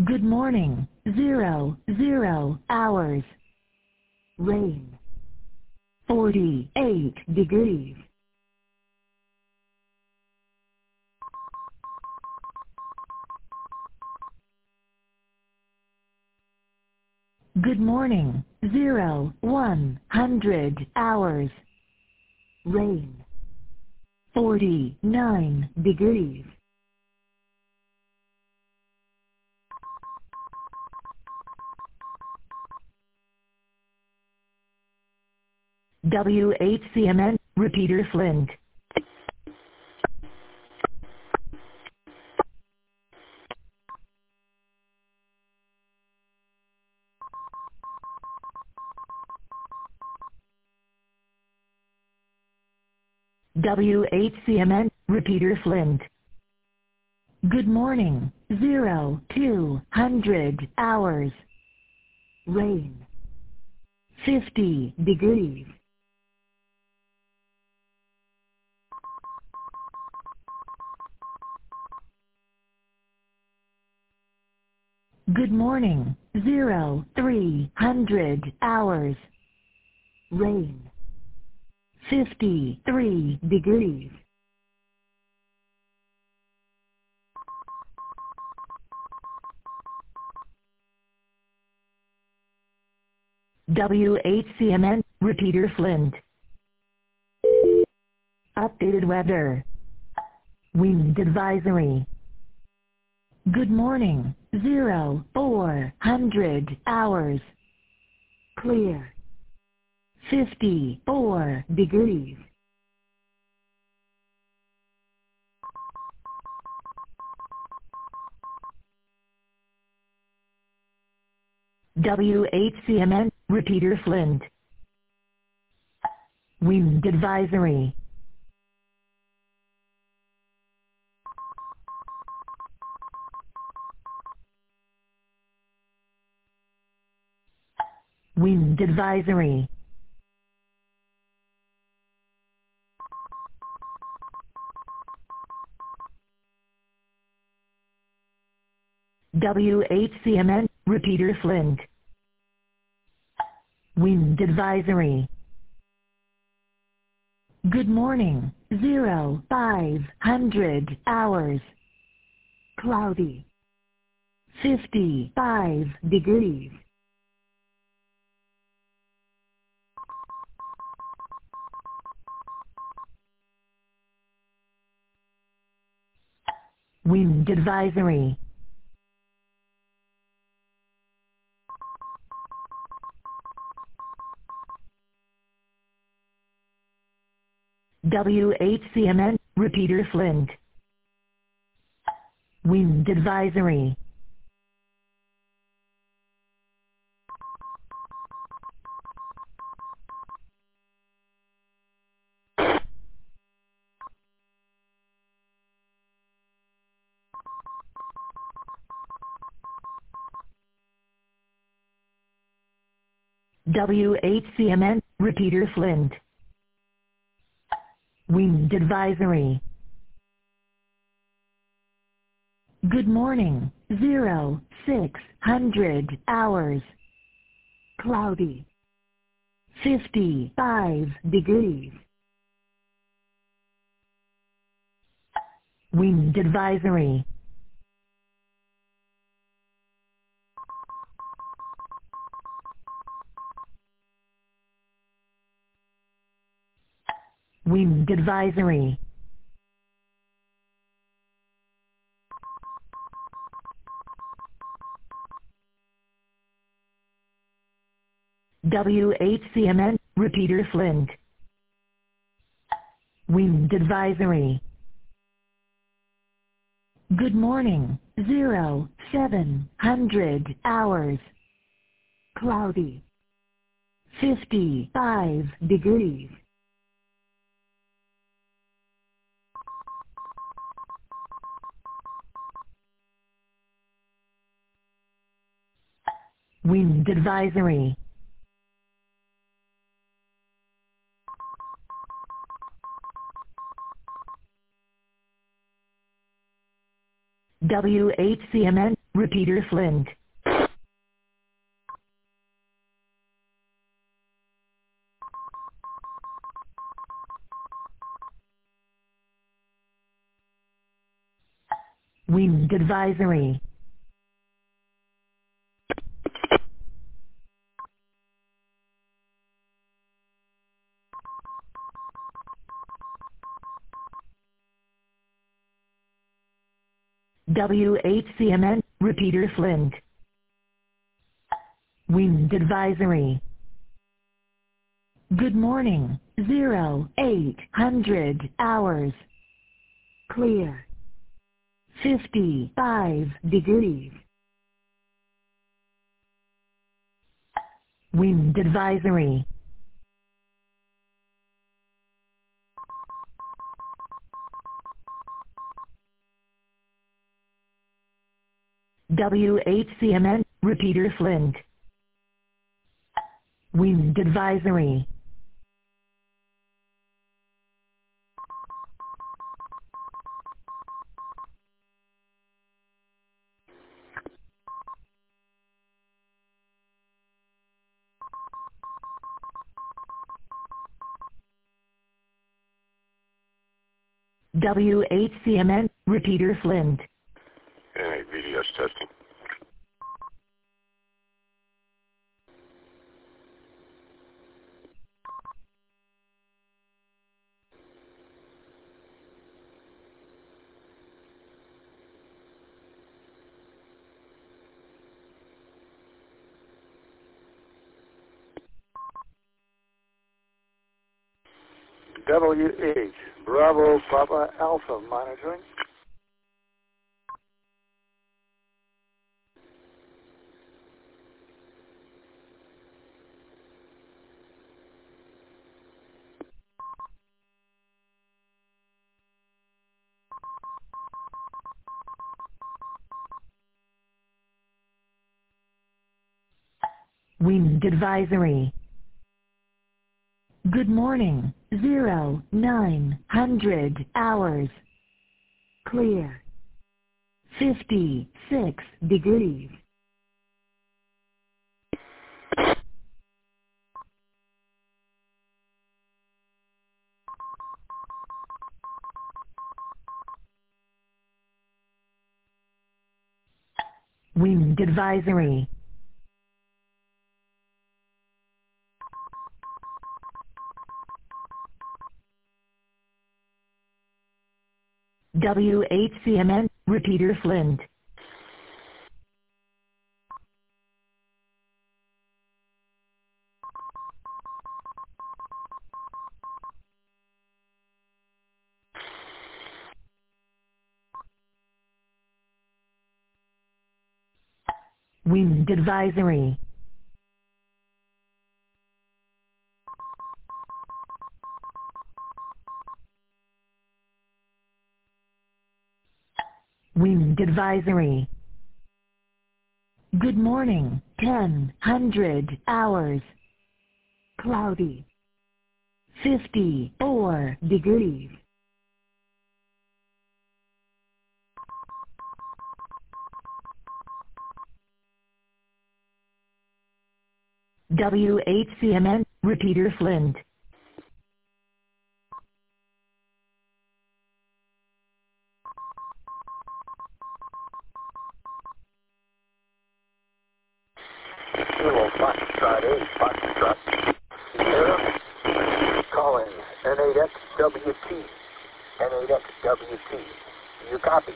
Good morning. 00 hours. Rain. 48 degrees. Good morning. 100 hours. Rain. 49 degrees. WHCMN, Repeater Flint. WHCMN, Repeater Flint. Good morning. 200 hours. Rain. 50 degrees. Good morning. 300 hours. Rain. 53 degrees. WHCMN, Repeater Flint. Updated weather. Wind advisory. Good morning. 400 hours. Clear. 54 degrees. WHCMN, Repeater Flint. Wind advisory. Wind advisory. WHCMN, Repeater Flint. Wind advisory. Good morning. 500 hours. Cloudy. 55 degrees. Wind advisory. WHCMN, Repeater Flint. Wind advisory. WHCMN, Repeater Flint. Wind advisory. Good morning. 600 hours. Cloudy. 55 degrees. Wind advisory. Wind advisory. WHCMN, Repeater Flint. Wind advisory. Good morning. 700 hours. Cloudy. 55 degrees. Wind advisory. WHCMN, repeater Flint. Wind advisory. WHCMN, repeater Flint. Wind advisory. Good morning, 0800 hours. Clear. 55 degrees. Wind advisory. WHCMN, repeater Flint. Wind advisory. WHCMN, repeater Flint. VDS testing. WH, Bravo Papa Alpha monitoring. Wind advisory. Good morning, 0900 hours. Clear. 56 degrees. Wind advisory. WHCMN, repeater Flint. Wind advisory. Wind advisory. Good morning, 1000 hours. Cloudy. 54 degrees. WHCMN, repeater Flint. Kilo Foxtrot 8, Foxtrot Sierra, calling N8XWT, N8XWT. You copy?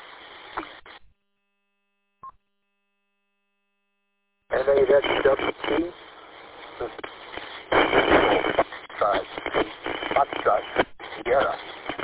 N8XWT, Foxtrot Sierra.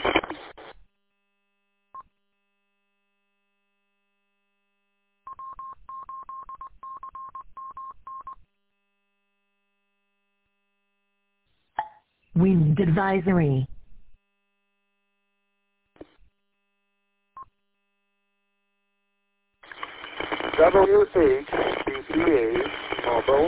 Wind advisory. WHBPA, mobile.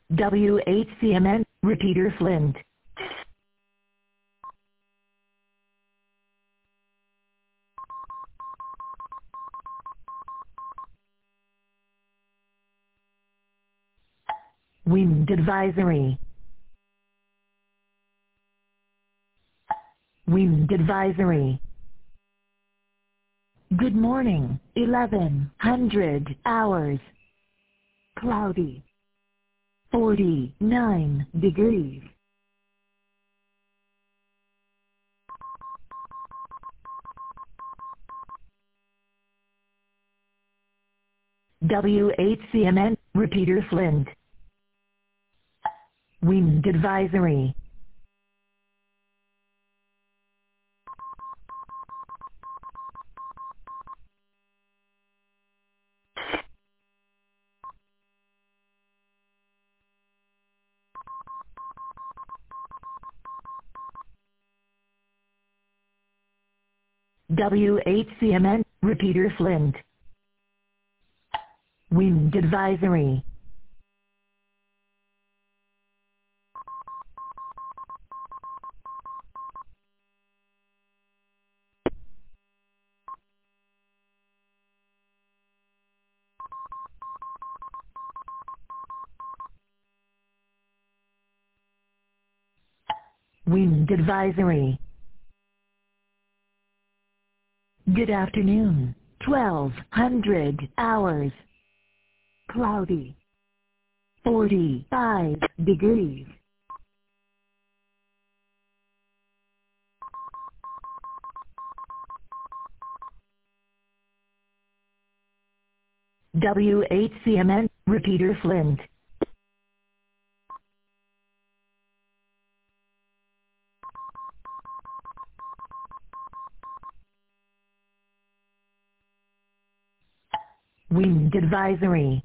WHCMN, repeater Flint. Wind advisory. Wind advisory. Good morning, 1100 hours. Cloudy. 49 degrees. WHCMN, repeater Flint. Wind advisory. WHCMN, repeater Flint. Wind advisory. Wind advisory. Good afternoon, 1200 hours. Cloudy. 45 degrees. WHCMN, repeater Flint. Wind advisory.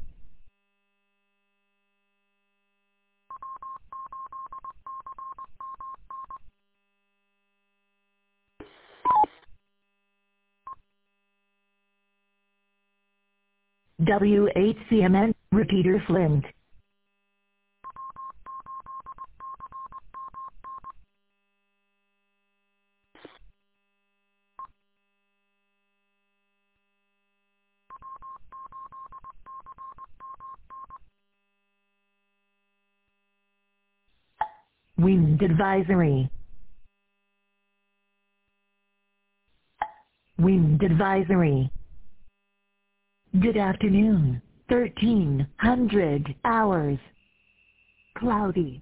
WHCMN, repeater Flint. Wind advisory. Wind advisory. Good afternoon, 1300 hours. Cloudy.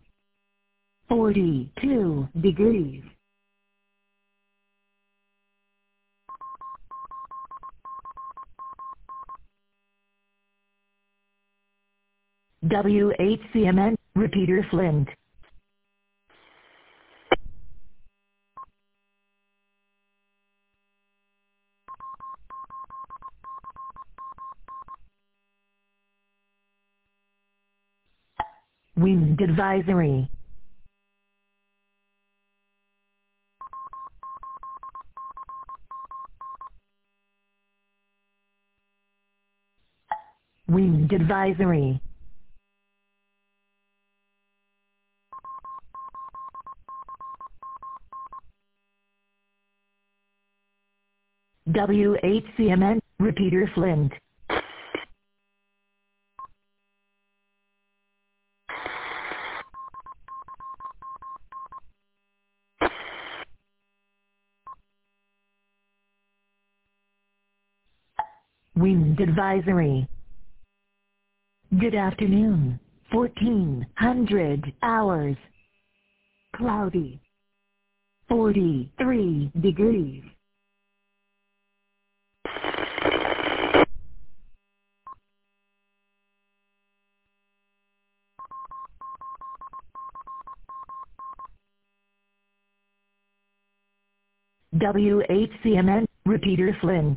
42 degrees. WHCMN, repeater Flint. Wind advisory. Wind advisory. WHCMN, repeater Flint. Wind advisory. Good afternoon, 1400 hours. Cloudy. 43 degrees. WHCMN, repeater Flint.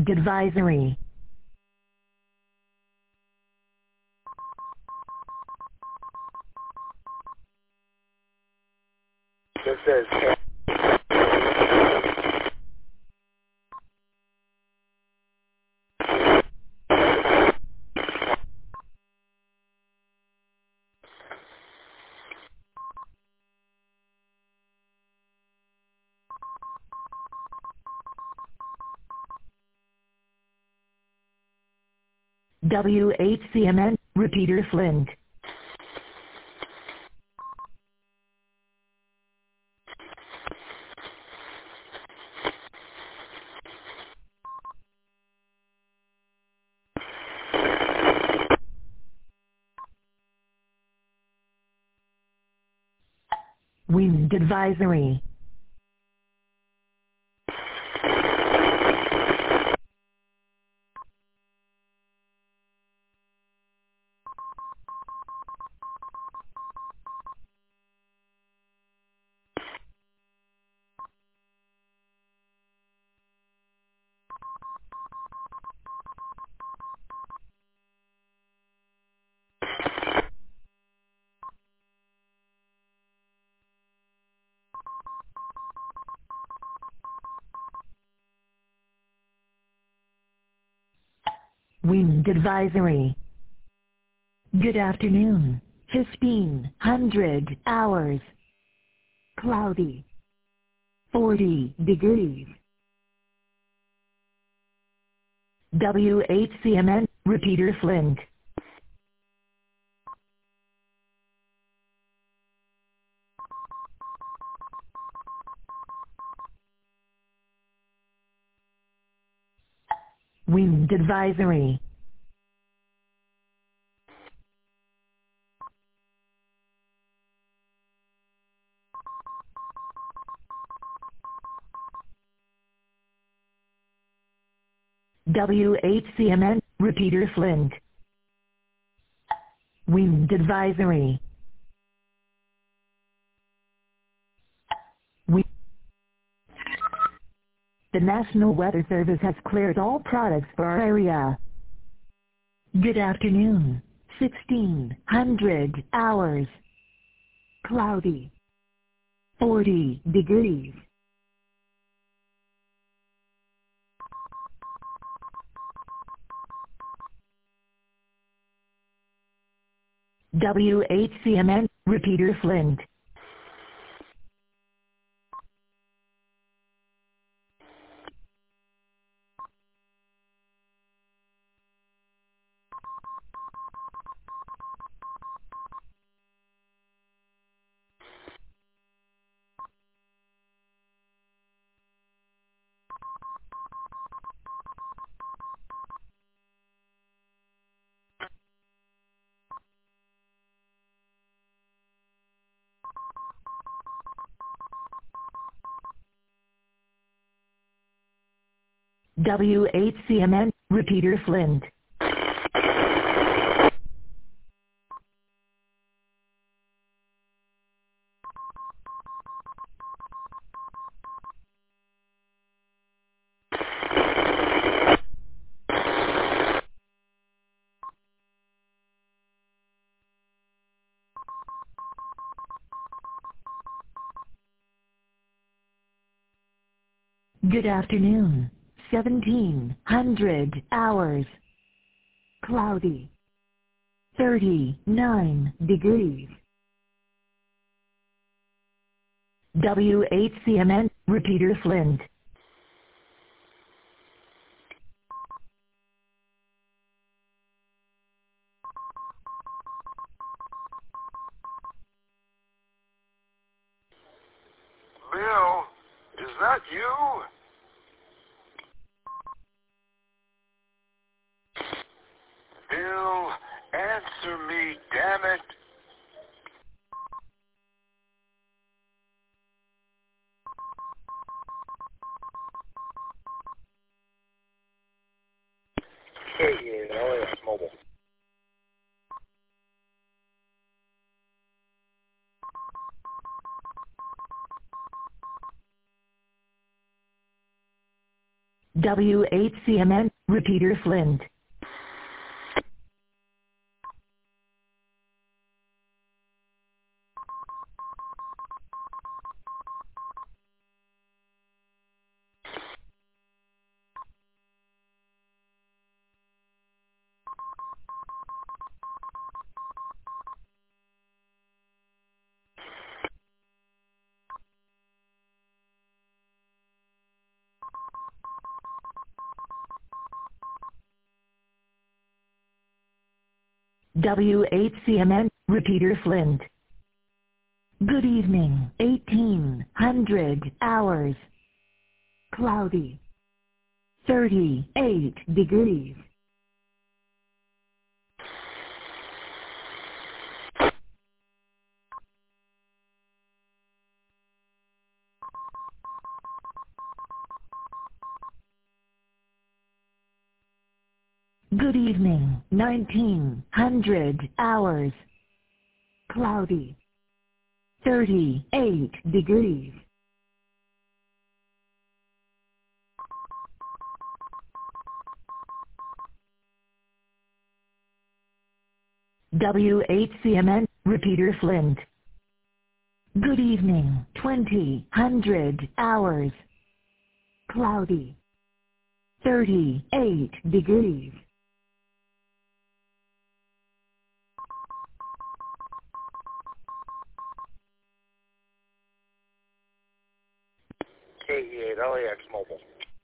Wind advisory. This says WHCMN, repeater Flint. Wind advisory. Wind advisory. Good afternoon. 1500 hours. Cloudy. 40 degrees. WHCMN, repeater Flint. Wind advisory. WHCMN, repeater Flint. Wind advisory. The National Weather Service has cleared all products for our area. Good afternoon. 1600 hours. Cloudy. 40 degrees. WHCMN, repeater Flint. WHCMN, repeater Flint. Good afternoon. 1700 hours. Cloudy. 39 degrees. WHCMN, repeater Flint. Bill, is that you? Bill, answer me, damn it. KLAS Mobile. W8CMN, repeater Flint. W8CMN, repeater Flint. Good evening, 1800 hours. Cloudy. 38 degrees. Good evening, 1900 hours. Cloudy. 38 degrees. W8CMN, repeater Flint. Good evening, 2000 hours. Cloudy. 38 degrees. KE8 LAX Mobile.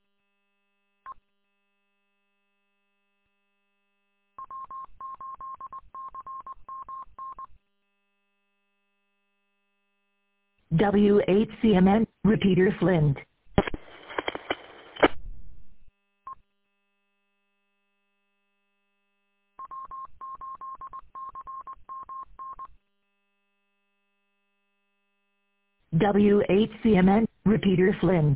W8CMN, repeater Flint. W8CMN, repeater Flint.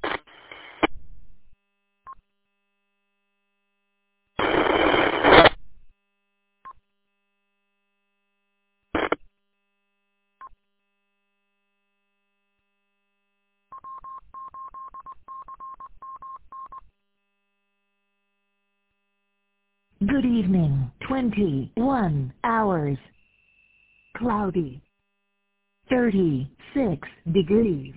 Good evening, 21 hours. Cloudy. 36 degrees.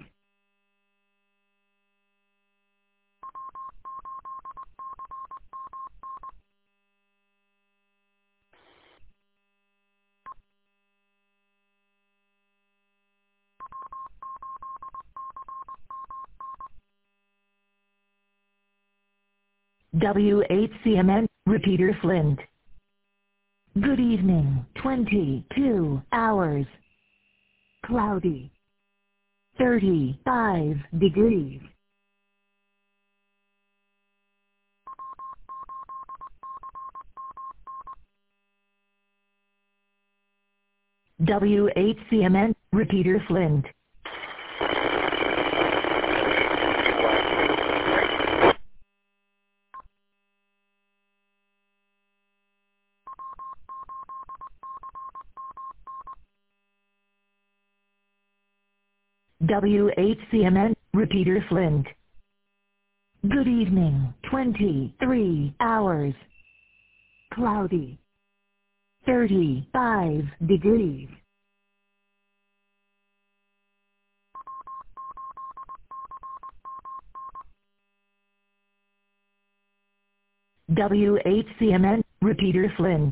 W8CMN, repeater Flint. Good evening, 22 hours. Cloudy. 35 degrees. W8CMN, repeater Flint. W8CMN, repeater Flint. Good evening, 23 hours. Cloudy. 35 degrees. W8CMN, repeater Flint.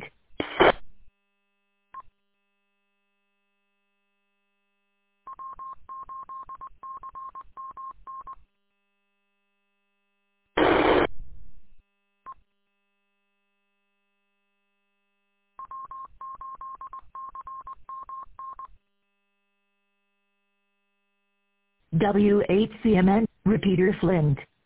W8CMN, repeater Flint.